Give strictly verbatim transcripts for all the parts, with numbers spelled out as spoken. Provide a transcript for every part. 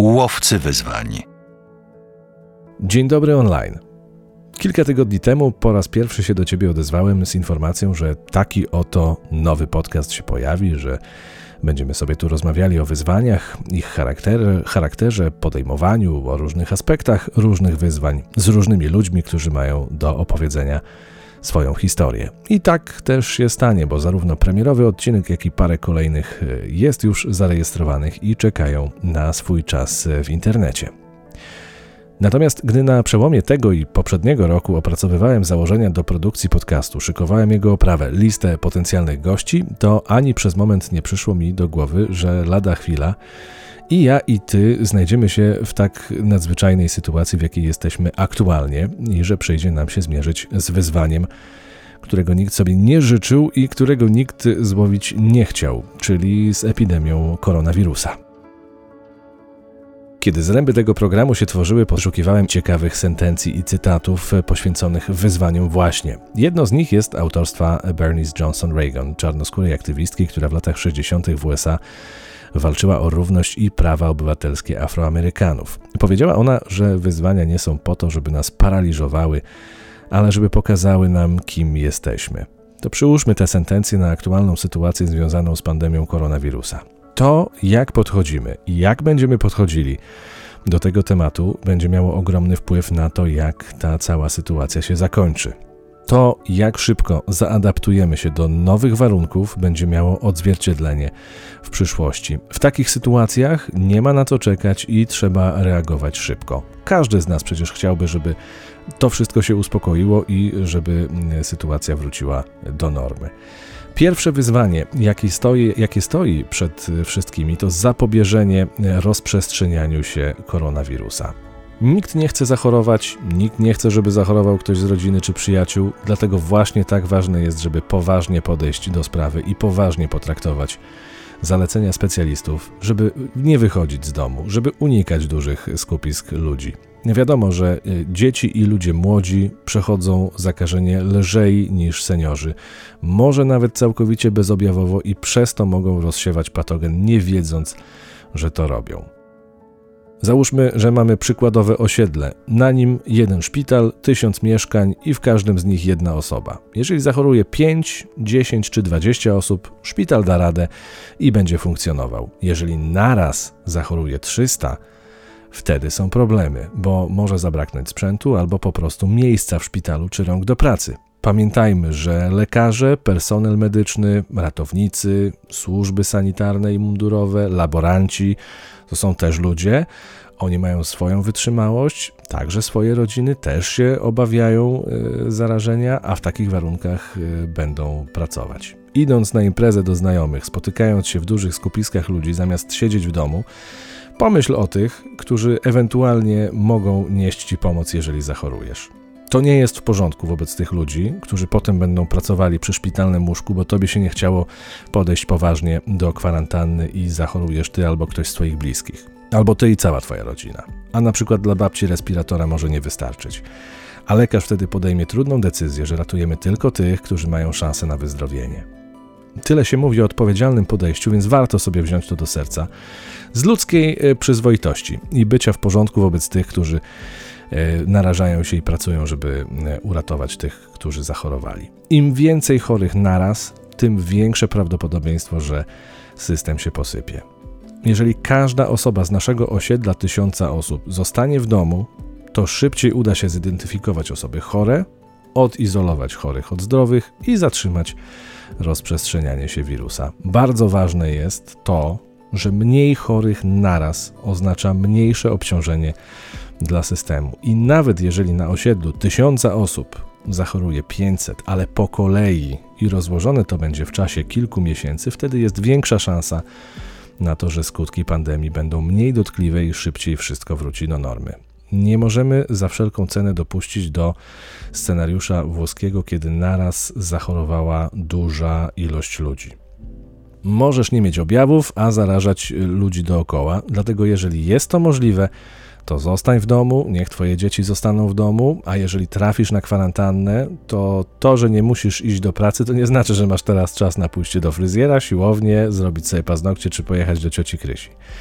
Łowcy wyzwań. Dzień dobry online. Kilka tygodni temu po raz pierwszy się do Ciebie odezwałem z informacją, że taki oto nowy podcast się pojawi, że będziemy sobie tu rozmawiali o wyzwaniach, ich charakterze, charakterze, podejmowaniu, o różnych aspektach różnych wyzwań z różnymi ludźmi, którzy mają do opowiedzenia swoją historię. I tak też się stanie, bo zarówno premierowy odcinek, jak i parę kolejnych jest już zarejestrowanych i czekają na swój czas w internecie. Natomiast gdy na przełomie tego i poprzedniego roku opracowywałem założenia do produkcji podcastu, szykowałem jego oprawę, listę potencjalnych gości, to ani przez moment nie przyszło mi do głowy, że lada chwila i ja i ty znajdziemy się w tak nadzwyczajnej sytuacji, w jakiej jesteśmy aktualnie i że przyjdzie nam się zmierzyć z wyzwaniem, którego nikt sobie nie życzył i którego nikt złowić nie chciał, czyli z epidemią koronawirusa. Kiedy zręby tego programu się tworzyły, poszukiwałem ciekawych sentencji i cytatów poświęconych wyzwaniom właśnie. Jedno z nich jest autorstwa Bernice Johnson Reagan, czarnoskórej aktywistki, która w latach sześćdziesiątych w U S A walczyła o równość i prawa obywatelskie Afroamerykanów. Powiedziała ona, że wyzwania nie są po to, żeby nas paraliżowały, ale żeby pokazały nam, kim jesteśmy. To przyłóżmy te sentencje na aktualną sytuację związaną z pandemią koronawirusa. To, jak podchodzimy i jak będziemy podchodzili do tego tematu, będzie miało ogromny wpływ na to, jak ta cała sytuacja się zakończy. To, jak szybko zaadaptujemy się do nowych warunków, będzie miało odzwierciedlenie w przyszłości. W takich sytuacjach nie ma na co czekać i trzeba reagować szybko. Każdy z nas przecież chciałby, żeby to wszystko się uspokoiło i żeby sytuacja wróciła do normy. Pierwsze wyzwanie, jakie stoi, jakie stoi przed wszystkimi, to zapobieżenie rozprzestrzenianiu się koronawirusa. Nikt nie chce zachorować, nikt nie chce, żeby zachorował ktoś z rodziny czy przyjaciół, dlatego właśnie tak ważne jest, żeby poważnie podejść do sprawy i poważnie potraktować zalecenia specjalistów, żeby nie wychodzić z domu, żeby unikać dużych skupisk ludzi. Wiadomo, że dzieci i ludzie młodzi przechodzą zakażenie lżej niż seniorzy, może nawet całkowicie bezobjawowo i przez to mogą rozsiewać patogen, nie wiedząc, że to robią. Załóżmy, że mamy przykładowe osiedle, na nim jeden szpital, tysiąc mieszkań i w każdym z nich jedna osoba. Jeżeli zachoruje pięć, dziesięć czy dwadzieścia osób, szpital da radę i będzie funkcjonował. Jeżeli naraz zachoruje trzysta, wtedy są problemy, bo może zabraknąć sprzętu albo po prostu miejsca w szpitalu czy rąk do pracy. Pamiętajmy, że lekarze, personel medyczny, ratownicy, służby sanitarne i mundurowe, laboranci to są też ludzie. Oni mają swoją wytrzymałość, także swoje rodziny też się obawiają y, zarażenia, a w takich warunkach y, będą pracować. Idąc na imprezę do znajomych, spotykając się w dużych skupiskach ludzi, zamiast siedzieć w domu, pomyśl o tych, którzy ewentualnie mogą nieść Ci pomoc, jeżeli zachorujesz. To nie jest w porządku wobec tych ludzi, którzy potem będą pracowali przy szpitalnym łóżku, bo Tobie się nie chciało podejść poważnie do kwarantanny i zachorujesz Ty albo ktoś z Twoich bliskich. Albo Ty i cała Twoja rodzina. A na przykład dla babci respiratora może nie wystarczyć. A lekarz wtedy podejmie trudną decyzję, że ratujemy tylko tych, którzy mają szansę na wyzdrowienie. Tyle się mówi o odpowiedzialnym podejściu, więc warto sobie wziąć to do serca z ludzkiej przyzwoitości i bycia w porządku wobec tych, którzy narażają się i pracują, żeby uratować tych, którzy zachorowali. Im więcej chorych naraz, tym większe prawdopodobieństwo, że system się posypie. Jeżeli każda osoba z naszego osiedla tysiąca osób zostanie w domu, to szybciej uda się zidentyfikować osoby chore, odizolować chorych od zdrowych i zatrzymać rozprzestrzenianie się wirusa. Bardzo ważne jest to, że mniej chorych naraz oznacza mniejsze obciążenie dla systemu. I nawet jeżeli na osiedlu tysiąca osób zachoruje pięćset, ale po kolei i rozłożone to będzie w czasie kilku miesięcy, wtedy jest większa szansa na to, że skutki pandemii będą mniej dotkliwe i szybciej wszystko wróci do normy. Nie możemy za wszelką cenę dopuścić do scenariusza włoskiego, kiedy naraz zachorowała duża ilość ludzi. Możesz nie mieć objawów, a zarażać ludzi dookoła, dlatego jeżeli jest to możliwe, to zostań w domu, niech twoje dzieci zostaną w domu, a jeżeli trafisz na kwarantannę, to to, że nie musisz iść do pracy, to nie znaczy, że masz teraz czas na pójście do fryzjera, siłownię, zrobić sobie paznokcie czy pojechać do cioci Krysi.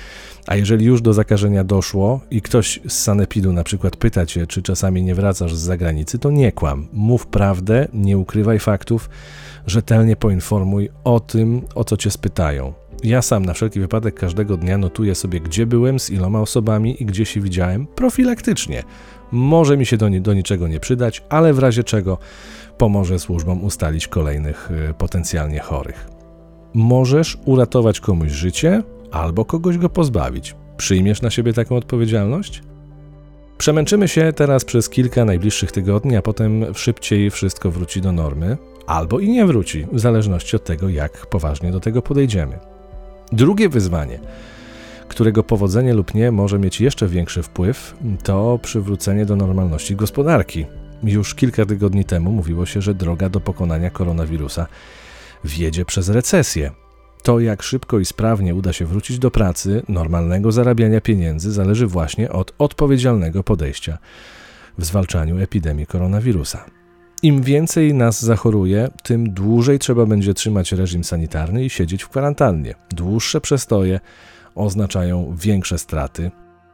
A jeżeli już do zakażenia doszło i ktoś z sanepidu na przykład pyta cię, czy czasami nie wracasz z zagranicy, to nie kłam. Mów prawdę, nie ukrywaj faktów, rzetelnie poinformuj o tym, o co cię spytają. Ja sam na wszelki wypadek każdego dnia notuję sobie, gdzie byłem, z iloma osobami i gdzie się widziałem profilaktycznie. Może mi się do, do niczego nie przydać, ale w razie czego pomoże służbom ustalić kolejnych y, potencjalnie chorych. Możesz uratować komuś życie albo kogoś go pozbawić. Przyjmiesz na siebie taką odpowiedzialność? Przemęczymy się teraz przez kilka najbliższych tygodni, a potem szybciej wszystko wróci do normy, albo i nie wróci, w zależności od tego, jak poważnie do tego podejdziemy. Drugie wyzwanie, którego powodzenie lub nie może mieć jeszcze większy wpływ, to przywrócenie do normalności gospodarki. Już kilka tygodni temu mówiło się, że droga do pokonania koronawirusa wiedzie przez recesję. To, jak szybko i sprawnie uda się wrócić do pracy, normalnego zarabiania pieniędzy, zależy właśnie od odpowiedzialnego podejścia w zwalczaniu epidemii koronawirusa. Im więcej nas zachoruje, tym dłużej trzeba będzie trzymać reżim sanitarny i siedzieć w kwarantannie. Dłuższe przestoje oznaczają większe straty.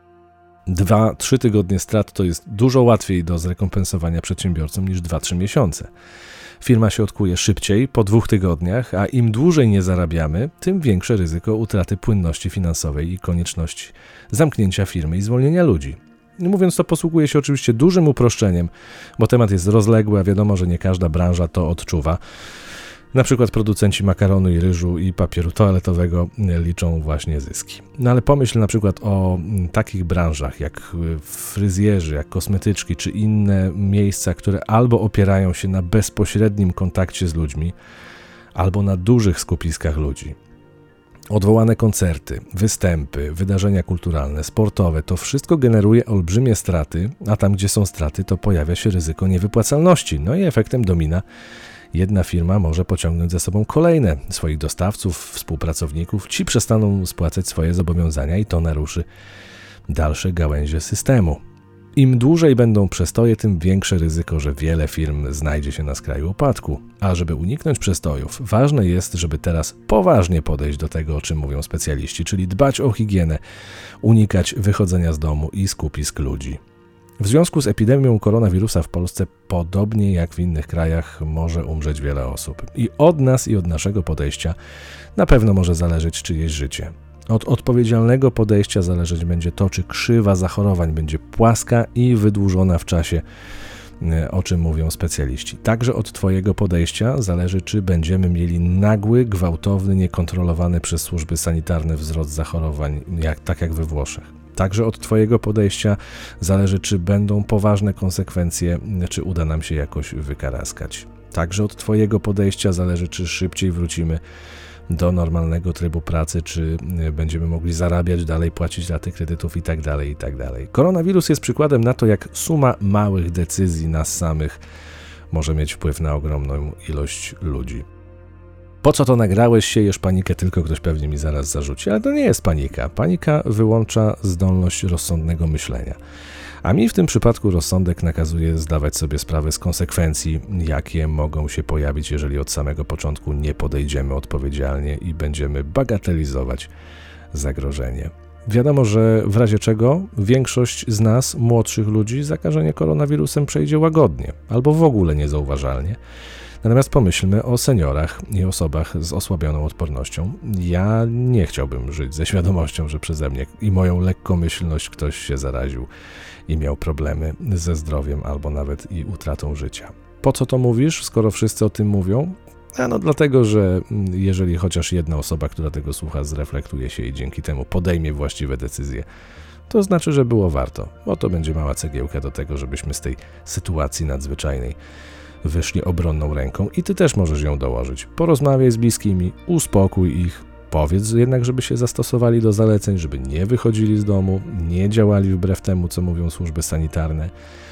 Dwa, trzy tygodnie strat to jest dużo łatwiej do zrekompensowania przedsiębiorcom niż dwa, trzy miesiące. Firma się odkuje szybciej, po dwóch tygodniach, a im dłużej nie zarabiamy, tym większe ryzyko utraty płynności finansowej i konieczność zamknięcia firmy i zwolnienia ludzi. Mówiąc to, posługuję się oczywiście dużym uproszczeniem, bo temat jest rozległy, a wiadomo, że nie każda branża to odczuwa. Na przykład producenci makaronu i ryżu i papieru toaletowego liczą właśnie zyski. No ale pomyśl na przykład o takich branżach jak fryzjerzy, jak kosmetyczki czy inne miejsca, które albo opierają się na bezpośrednim kontakcie z ludźmi, albo na dużych skupiskach ludzi. Odwołane koncerty, występy, wydarzenia kulturalne, sportowe, to wszystko generuje olbrzymie straty, a tam gdzie są straty, to pojawia się ryzyko niewypłacalności. No i efektem domina jedna firma może pociągnąć za sobą kolejne swoich dostawców, współpracowników, ci przestaną spłacać swoje zobowiązania i to naruszy dalsze gałęzie systemu. Im dłużej będą przestoje, tym większe ryzyko, że wiele firm znajdzie się na skraju upadku. A żeby uniknąć przestojów, ważne jest, żeby teraz poważnie podejść do tego, o czym mówią specjaliści, czyli dbać o higienę, unikać wychodzenia z domu i skupisk ludzi. W związku z epidemią koronawirusa w Polsce, podobnie jak w innych krajach, może umrzeć wiele osób. I od nas i od naszego podejścia na pewno może zależeć czyjeś życie. Od odpowiedzialnego podejścia zależeć będzie to, czy krzywa zachorowań będzie płaska i wydłużona w czasie, o czym mówią specjaliści. Także od Twojego podejścia zależy, czy będziemy mieli nagły, gwałtowny, niekontrolowany przez służby sanitarne wzrost zachorowań, jak, tak jak we Włoszech. Także od Twojego podejścia zależy, czy będą poważne konsekwencje, czy uda nam się jakoś wykaraskać. Także od Twojego podejścia zależy, czy szybciej wrócimy do normalnego trybu pracy, czy będziemy mogli zarabiać dalej, płacić raty kredytów i tak dalej, i tak dalej. Koronawirus jest przykładem na to, jak suma małych decyzji nas samych może mieć wpływ na ogromną ilość ludzi. Po co to nagrałeś, siejesz panikę, tylko ktoś pewnie mi zaraz zarzuci, ale to nie jest panika. Panika wyłącza zdolność rozsądnego myślenia. A mi w tym przypadku rozsądek nakazuje zdawać sobie sprawę z konsekwencji, jakie mogą się pojawić, jeżeli od samego początku nie podejdziemy odpowiedzialnie i będziemy bagatelizować zagrożenie. Wiadomo, że w razie czego większość z nas, młodszych ludzi, zakażenie koronawirusem przejdzie łagodnie albo w ogóle niezauważalnie. Natomiast pomyślmy o seniorach i osobach z osłabioną odpornością. Ja nie chciałbym żyć ze świadomością, że przeze mnie i moją lekkomyślność ktoś się zaraził i miał problemy ze zdrowiem albo nawet i utratą życia. Po co to mówisz, skoro wszyscy o tym mówią? A no dlatego, że jeżeli chociaż jedna osoba, która tego słucha, zreflektuje się i dzięki temu podejmie właściwe decyzje, to znaczy, że było warto, bo to będzie mała cegiełka do tego, żebyśmy z tej sytuacji nadzwyczajnej wyszli obronną ręką i ty też możesz ją dołożyć. Porozmawiaj z bliskimi, uspokój ich, powiedz jednak, żeby się zastosowali do zaleceń, żeby nie wychodzili z domu, nie działali wbrew temu, co mówią służby sanitarne.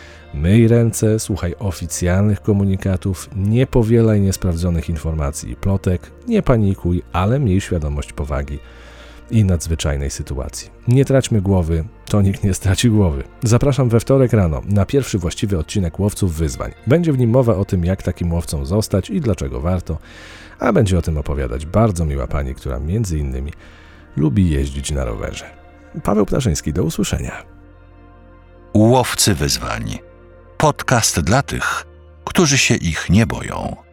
Myj ręce, słuchaj oficjalnych komunikatów, nie powielaj niesprawdzonych informacji i plotek, nie panikuj, ale miej świadomość powagi i nadzwyczajnej sytuacji. Nie traćmy głowy, to nikt nie straci głowy. Zapraszam we wtorek rano na pierwszy właściwy odcinek Łowców Wyzwań. Będzie w nim mowa o tym, jak takim łowcą zostać i dlaczego warto, a będzie o tym opowiadać bardzo miła pani, która między innymi lubi jeździć na rowerze. Paweł Ptaszyński, do usłyszenia. Łowcy wyzwań. Podcast dla tych, którzy się ich nie boją.